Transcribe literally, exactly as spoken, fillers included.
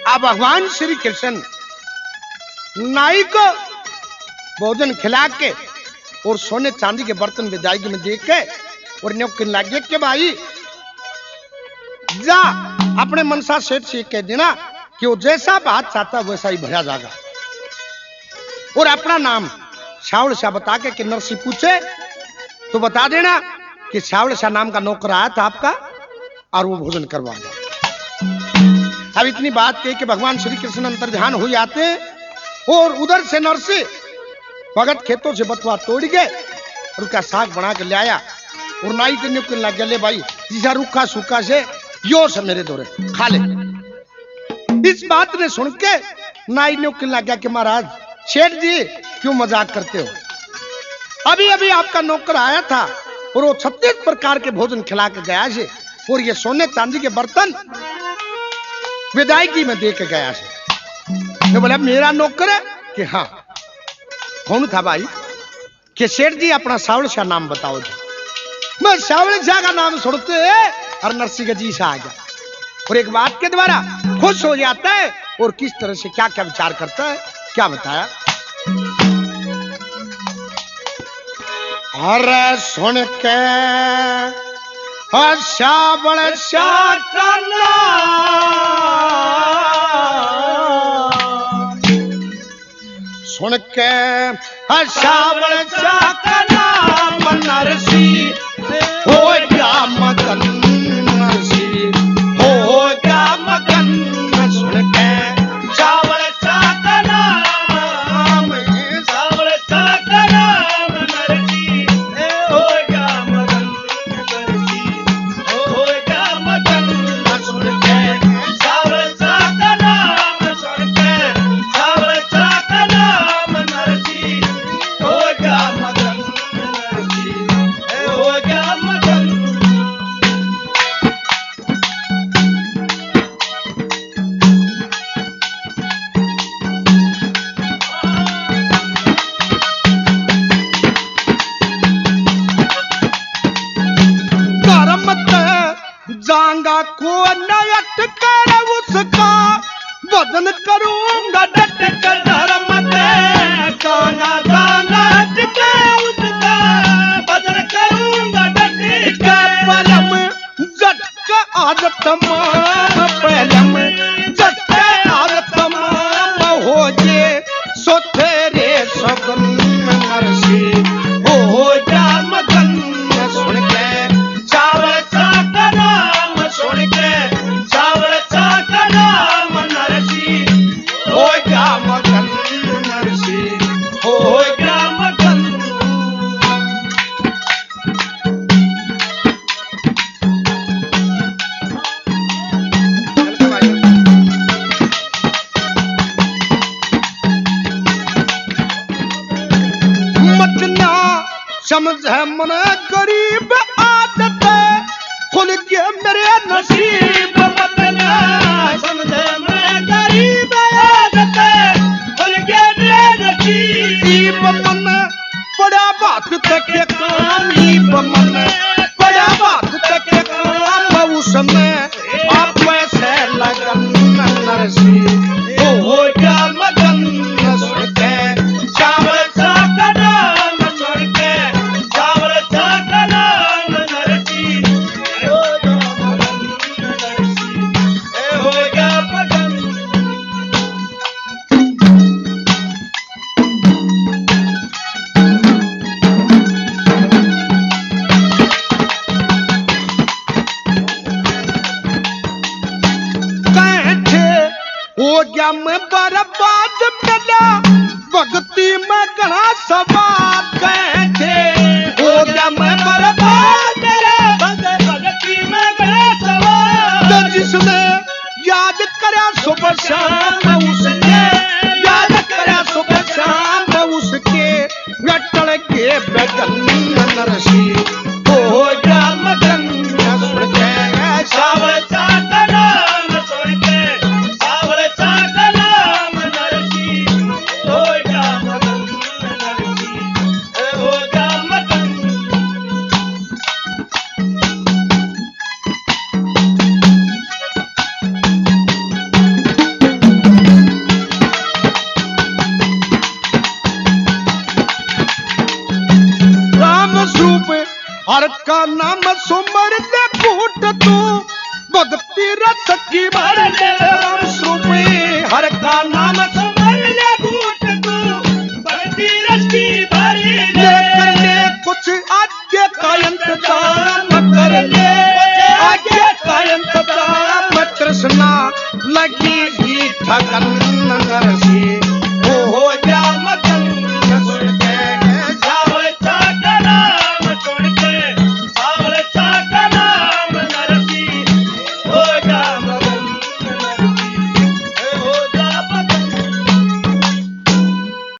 अब भगवान श्री कृष्ण नाई को भोजन खिला के और सोने चांदी के बर्तन विदायगी में देख के और न्योकिन लगे के भाई जा अपने मनसा सेठ से कह देना कि वो जैसा बात चाहता वैसा ही भरा जाएगा और अपना नाम शावल शाह बता के कि नरसी पूछे तो बता देना कि शावल शाह नाम का नौकर आया था आपका और वो भोजन करवाएगा। अब इतनी बात कही कि भगवान श्री कृष्ण अंतर ध्यान हो जाते हैं और उधर से नरसी भगत खेतों से बथुआ तोड़ गए और उसका साग बना के ले आया और नाई के न्युक्ल लग गया भाई जिसा रूखा सूखा से यो से मेरे दौरे खा ले। इस बात ने सुन के नाई न्युक्ल लग गया कि महाराज शेठ जी क्यों मजाक करते हो, अभी अभी आपका नौकर आया था और वो छत्तीस प्रकार के भोजन खिला के गया से और ये सोने चांदी के बर्तन विदायगी में दे के गया से। तो बोला मेरा नौकर है कि हाँ। कौन था भाई कि सेठ जी अपना सावल शाह नाम बताओ जी। मैं सावल शाह का नाम सुनते और नरसी का जी सा आ गया और एक बात के द्वारा खुश हो जाता है और किस तरह से क्या क्या विचार करता है क्या बताया। अरे सुन के सावल शाह का सुन के सावल शाह का नाम नरसी हो गया मगन, नरसी हो गया मगन। सुन के सावल शाह का नाम सावल शाह का नाम नरसी हो गया मगन, नरसी हो गया मगन। सुन के सावल शाह का नाम सुन के सावल शाह का नाम नरसी हो गया मगन, नरसी हो गया मगन। जांगा को नयट कर उसका वजन करूंगा डट कर धर्म में काना गाना हट के उसका वजन करूंगा डट कर पलम झटका आदत तमाम पलम झटका आदत तमाम हो जे सो तेरे सगन नरसी हो जा मगन। सुन के सावल शाह का नाम सुन के सावल शाह का नाम नरसी हो गया मगन, नरसी हो गया मगन। मतना समझ मन गरीब आदत खुल के मेरे नसीब मतना समझ मन गरीब आदत खुल के मेरे नसीब मन बड़ा बात तक काम मन बड़ा बात तक काम उसमें आप वैसे लगन नरसी हो गया मगन। सुन के सावल शाह का नाम सुन के सावल शाह का नाम नरसी हो गया मगन, नरसी हो गया मगन। हो गया मैं बर्बाद मिला भक्ति में घना सवाब कहते हो गया मैं बर्बाद भक्ति में घना सवाब। जिसने याद करा सुबह शाम उसने याद करा सुबह शाम उसके गटल के बदन नरसी हो गया मगन। सुन के सावल शाह का नाम सुन के सावल शाह का नाम नरसी हो गया मगन, नरसी हो गया मगन। नाम सुमर दे फूट तू बुध तीरथ की भर ले